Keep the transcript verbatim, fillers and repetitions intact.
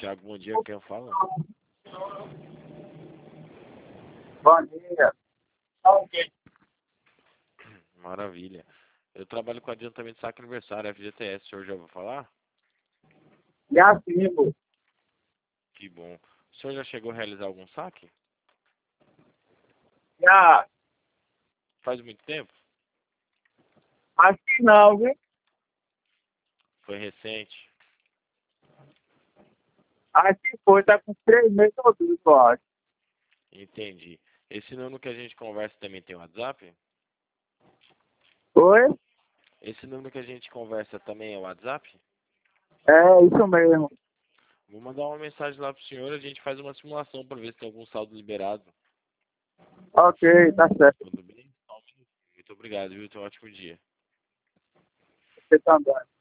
Tiago, bom dia, quem fala? Bom dia. Ok. Maravilha. Eu trabalho com adiantamento de saque aniversário, F G T S. O senhor já ouviu falar? Já sim, pô. Que bom. O senhor já chegou a realizar algum saque? Já. Faz muito tempo? Acho que não, viu? Foi recente? Acho que foi, tá com três meses ou dois, eu acho. Entendi. Esse número que a gente conversa também tem WhatsApp? Oi? Esse número que a gente conversa também é WhatsApp? É, isso mesmo. Vou mandar uma mensagem lá pro senhor, a gente faz uma simulação para ver se tem algum saldo liberado. Ok, tá certo. Tudo bem? Muito obrigado, viu? Tenha um ótimo dia. Você também.